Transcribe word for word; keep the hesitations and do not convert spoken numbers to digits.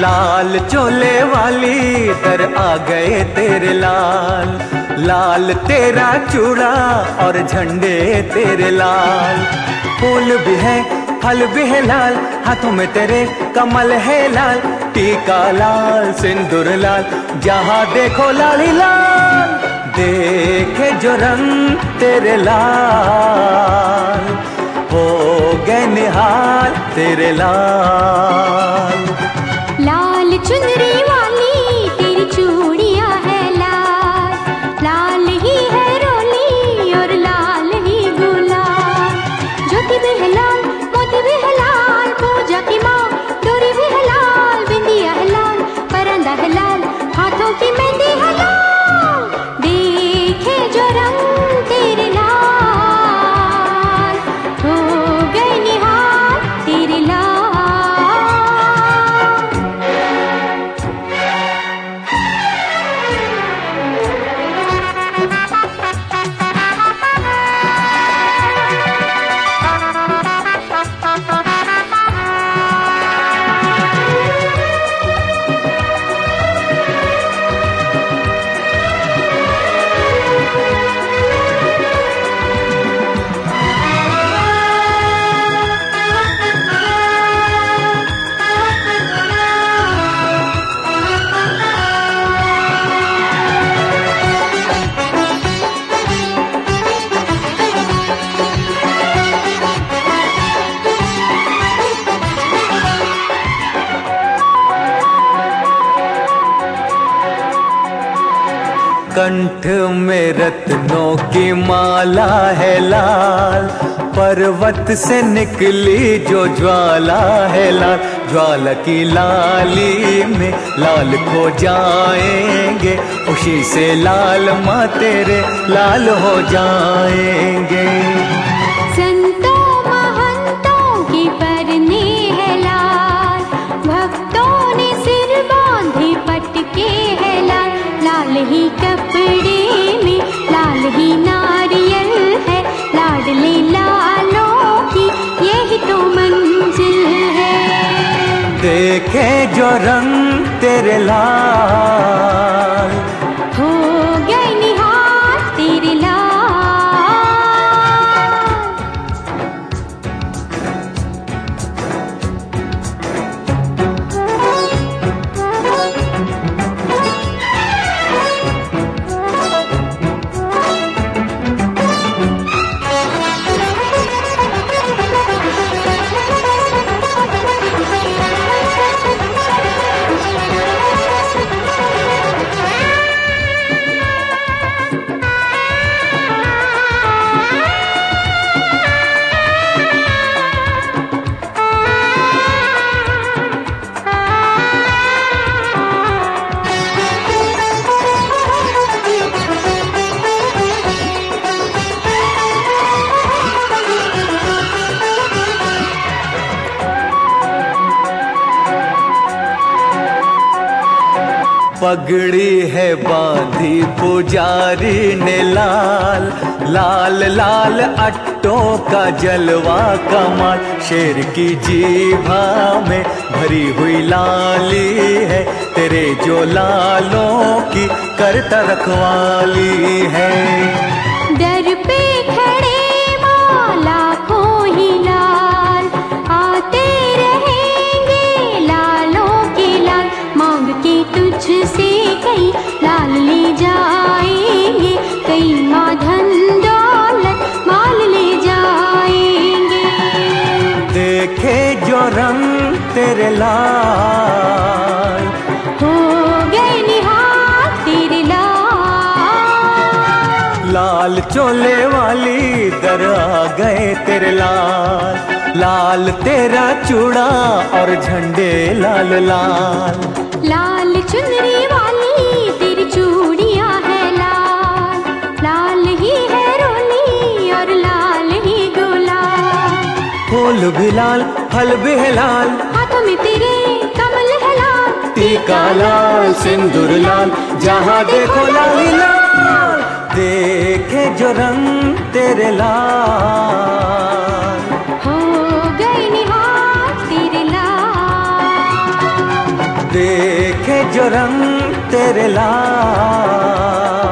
लाल चोले वाली दर आ गए तेरे लाल, लाल तेरा चूड़ा और झंडे तेरे लाल। फूल भी है फल भी है लाल, हाथों में तेरे कमल है लाल, टीका लाल सिंदूर लाल, जहाँ देखो लाल ही लाल। देखे जो रंग तेरे लाल, हो गए निहाल तेरे लाल। लाल चुनरी वाली तेरी चूड़ियां है लाल, लाल ही है रोली और लाल ही गुलाल। ज्योति भी है लाल, मोती भी है लाल, पूजा की माँ डोरी भी है लाल, बिंदिया है लाल, परंदा है लाल, हाथों की मेहंदी है लाल। देखे जो रंग तेरे लाल, हो गए निहाल तेरे लाल। कंठ में रत्नों की माला है लाल, पर्वत से निकली जो ज्वाला है लाल, ज्वाला की लाली में लाल खो जाएंगे, खुशी से लाल माँ तेरे लाल हो जाएंगे। संतों महंतों की परने है लाल, भक्तों ने सिर बांधे पटके है लाल, लाल ही कपड़े में लाल ही नारियल है, लाडले लालों की यही तो मंजिल है। देखे जो रंग तेरे लाल, हो गए निहाल तेरे लाल। पगड़ी है बांधी पुजारी ने लाल, लाल लाल अट्टों का जलवा कमाल, शेर की जीभा में भरी हुई लाली है, तेरे जो लालों की करता रखवाली है। दर पे खड़े माँ लाखों ही लाल, आते रहेंगे लालों के लाल, मांग के तुझसे कई लाल ले जाएंगे, कई माँ धन दौलत माल ले जाएंगे। देखे जो रंग तेरे लाल, हो गए निहाल तेरे लाल। लाल चोले वाली दर आ गए तेरे लाल, लाल तेरा चूड़ा और झंडे लाल लाल। लाल चुनरी वाली तेरी चूड़ियां है लाल, लाल ही है रोली और लाल ही गुलाल। फूल भी लाल फल भी है लाल, हाथों में तेरे कमल है लाल, टीका लाल सिंदूर लाल, जहाँ देखो लाल ही लाल। देखे जो रंग तेरे लाल, हो गए निहाल तेरे लाल। देखे जो रंग तेरे लाल।